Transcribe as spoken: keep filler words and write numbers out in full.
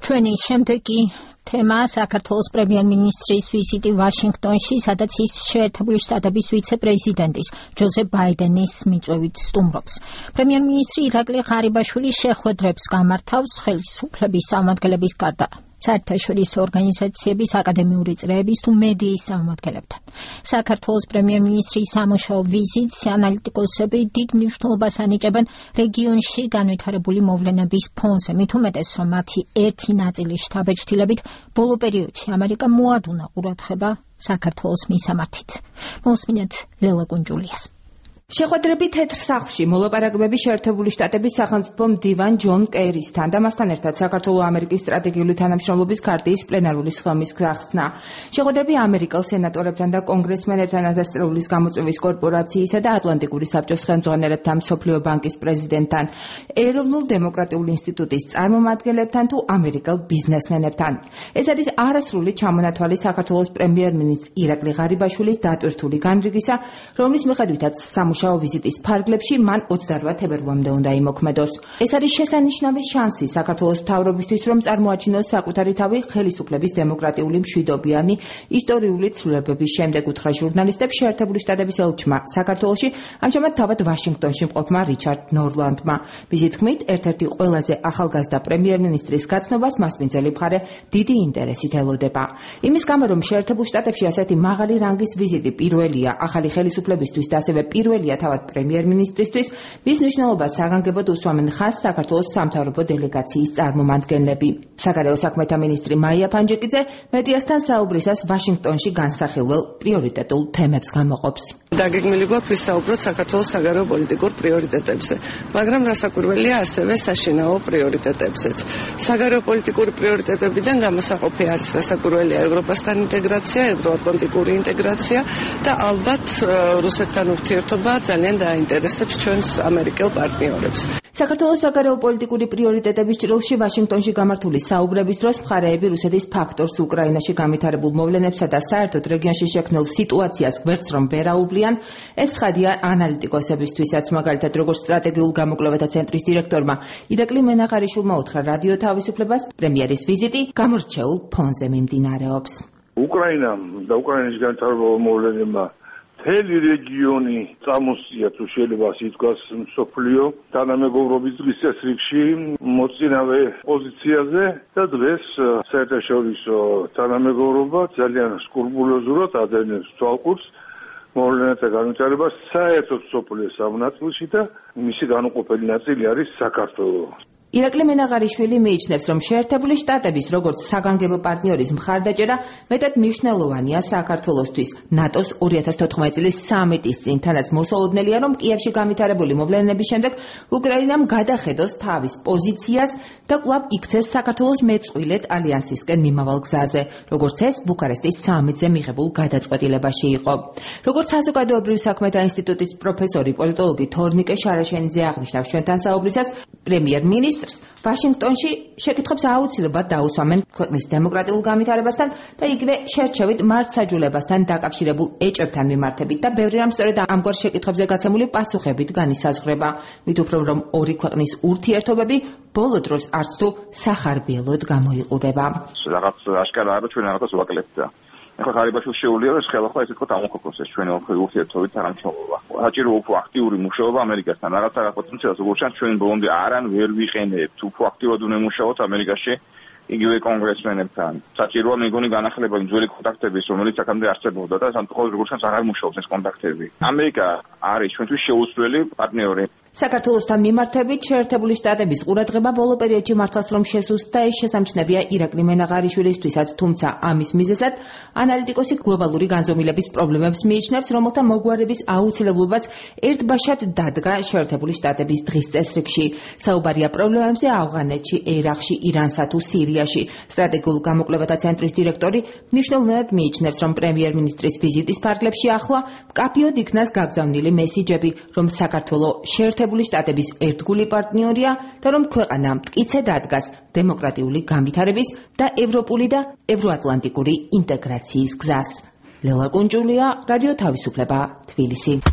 ჩვენი შემდეგი თემა საქართველოს პრემიერ-მინისტრის ვიზიტი ვაშინგტონში, სადაც ის შეერთებული შტატების ვიცე-პრეზიდენტის ჯოზეფ ბაიდენის მიწვევით სტუმრობს. პრემიერ-მინისტრი ირაკლი ღარიბაშვილი შეხვედრებს გამართავს ხელისუფლების წარმომადგენლების გარდა საერთაშორისო ორგანიზაციების, აკადემიური წრეების თუ მედიის წარმომადგენლებთან. საქართველოს პრემიერ-მინისტრის სამუშაო ვიზიტს ანალიტიკოსები დიდ მნიშვნელობას ანიჭებენ რეგიონში განვითარებული მოვლენების ფონზე, მით უმეტეს, რომ მათი ერთი ნაწილი შთაბეჭდილებით ბოლო პერიოდში ამერიკა მოადუნა ყურადღება საქართველოს მისამართით. მოსმინეთ ლელა კუნჯულიას. შეხვედრები თეთრ სახლში მოლაპარაკებები შეერთებული შტატების სახელმწიფო მდივან ჯონ კერისთან და მასთან ერთად საქართველო-ამერიკის სტრატეგიული თანამშრომლობის ქარტიის პლენარული სხდომის გახსნა. შეხვედრები ამერიკელ სენატორებთან და კონგრესმენებთან, ათასწლეულის გამოწვევის კორპორაციისა და ატლანტიკური საბჭოს ხელმძღვანელებთან, მსოფლიო ბანკის პრეზიდენტთან, ეროვნულ დემოკრატიული ინსტიტუტის წარმომადგენლებთან თუ ამერიკელ ბიზნესმენებთან. ეს არის არასრული ჩამონათვალი საქართველოს პრემიერ-მინისტრის ირაკლი ღარიბაშვილის დატვირთული განრიგისა, რომლის მიხედვითაც სამუშაო ვიზიტის ფარგლებში მან ოცდაოთხ თებერვლამდე უნდა იმოქმედოს. ეს არის შესანიშნავი შანსი საქართველოს მთავრობისთვის, რომ წარმოაჩინოს საკუთარი თავი ხელისუფლების დემოკრატიული მშვიდობიანი ისტორიული ცვლილებების შემდეგ, უთხრა ჟურნალისტებს შეერთებული შტატების ელჩმა საქართველოში, ამჟამად თავად ვაშინგტონში მყოფმა რიჩარდ ნორლანდმა. მისი თქმით, ერთ-ერთი ყველაზე ახალგაზრდა პრემიერ-მინისტრის გაცნობას მასპინძელი მხარე დიდი ინტერესით ელოდება. იმის გამო, რომ შეერთებულ შტატებში ასეთი მაღალი რანგის ვიზიტი პირველია ახალი ხელისუფლებისთვის და ასევე პირველია თავად პრემიერ-მინისტრისთვის, მის მნიშვნელობას საგანგებოდ უსვამენ ხაზს საქართველოს სამთავრობო დელეგაციის წარმომადგენლები. საგარეო საქმეთა მინისტრი მაია ფანჯიკიძე მედიასთან საუბრისას ვაშინგტონში განსახილველ პრიორიტეტულ თემებს გამოყოფს. დაგეგმილი გვაქვს ვისაუბროთ საქართველოს საგარეო პოლიტიკურ პრიორიტეტებზე, მაგრამ რასაკვირველია ასევე საშინაო პრიორიტეტებზეც. საგარეო პოლიტიკური პრიორიტეტებიდან გამოსაყოფი არის რასაკვირველია ევროპასთან ინტეგრაცია, ევროატლანტიკური ინტეგრაცია და ალბათ რუსეთთან ურთიერთობა ძალიან დაინტერესებს ჩვენს ამერიკელ პარტნიორებს. საქართველოს საგარეო პოლიტიკური პრიორიტეტების ჭრილში ვაშინგტონში გამართული საუბრების დროს მხარეები რუსეთის ფაქტორს უკრაინაში განვითარებულ მოვლენებსა და საერთოდ რეგიონში შექმნილ სიტუაციას გვერდს რომ ვერ აუვლიან, ეს ცხადია ანალიტიკოსებისთვისაც, მაგალითად როგორც სტრატეგიულ გამოკვლევათა ცენტრის დირექტორმა ირაკლი მენაღარიშვილმა უთხრა რადიო თავისუფლებას, პრემიერის ვიზიტი გამორჩეულ ფონზე მიმდინარეობს. უკრაინამ და უკრაინის განვითარებულ მოვლენებმა მთელი რეგიონი წამოსწია, თუ შეიძლება ასე ითქვას, მსოფლიო თანამეგობრობის დღის წესრიგში მოწინავე პოზიციაზე და დღეს საერთაშორისო თანამეგობრობა ძალიან სკრუპულოზურად ადენებს თვალყურს მოვლენათა განვითარებას საერთოდ მსოფლიო სამონაწილეში და მისი განუყოფელი ნაწილი არის საქართველო. ირაკლი მენაღარიშვილი მიიჩნევს, რომ შეერთებული შტატების როგორც საგანგებო პარტნიორის მხარდაჭერა მეტად მნიშვნელოვანია საქართველოსთვის. ნატოს ორი ათას თოთხმეტი წლის სამიტის წინ თანაც მოსალოდნელია, რომ კიევში განვითარებული მოვლენების შემდეგ უკრაინამ გადახედოს თავის პოზიციას და კვლავ იქცეს საქართველოს მეწყვილედ ალიანსისკენ მიმავალ გზაზე, როგორც ეს ბუქარესტის სამიტზე მიღებულ გადაწყვეტილებაში იყო. როგორც საზოგადოებრივ საქმეთა ინსტიტუტის პროფესორი პოლიტოლოგი თორნიკე შარაშენიძე აღნიშნავს ჩვენთან საუბრისას, პრემიერ-მინისტრს ვაშინგტონში შეკითხვებს აუცილებლად დაუსვამენ ქვეყნის დემოკრატიულ განვითარებასთან და იგივე შერჩევით მართლმსაჯულებასთან დაკავშირებულ ეჭვებთან მიმართებით და ბევრი რამ სწორედ ამგვარ შეკითხვებზე გაცემული პასუხებით განისაზღვრება. მით უფრო რომ ორი ქვეყნის ურთიერთობები ბოლო დროს არც თუ სახარბიელოდ გამოიყურება. რაღაც აშკარაა, რომ ჩვენ რაღაცას ვაკლებთ. ახლა ღარიბაშვილს შეუძლია ეს ხელახლა ესე თქო ამოხოკოს ეს ჩვენი ურთიერთობით თანამშრომლობა. საჭირო უფრო აქტიური მუშაობა ამერიკასთან. რაღაც რაღაც თუმცა როგორც ჩანს ჩვენ ბოლომდე არან ვერ ვიყენებთ. უფრო აქტიურად უნდა მუშაობთ ამერიკაში იგივე კონგრესმენებთან. საჭიროა მეგონი განახლება იმ ძველი კონტაქტების, რომელიც აქამდე არსებობდა და სამწუხაროდ როგორც ჩანს აღარ მუშაობს ეს კონტაქტები. ამერიკა არის ჩვენთვის შეუცვლელი პარტნიორი. საქართველოსთან მიმართებით შეერთებული შტატების ყურადღება ბოლო პერიოდში მართლაც რომ შესუსტდა, ეს შესამჩნევია ირაკლი მენაღარიშვილისთვისაც, თუმცა ამის მიზეზად ანალიტიკოსი გლობალური განზომილების პრობლემებს მიიჩნევს, რომელთა მოგვარების აუცილებლობაც ერთბაშად დადგა შეერთებული შტატების დღის წესრიგში. საუბარია პრობლემებზე ავღანეთში, ერაყში, ირანსა თუ სირიაში. სტრატეგიულ გამოკვლევათა ცენტრის დირექტორი მნიშვნელოვნად მიიჩნევს, რომ პრემიერ-მინისტრის ვიზიტის ფარგლებში ახლა მკაფიოდ იქნას გაგზავნილი მესიჯები, რომ საქართველო შეერთებული შტატების ერთგული პარტნიორია და რომ ქვეყანა მტკიცედ ადგას დემოკრატიული განვითარების და ევროპული და ევროატლანტიკური ინტეგრაციის გზას. ლელა კუნჯულია, რადიო თავისუფლება, თბილისი.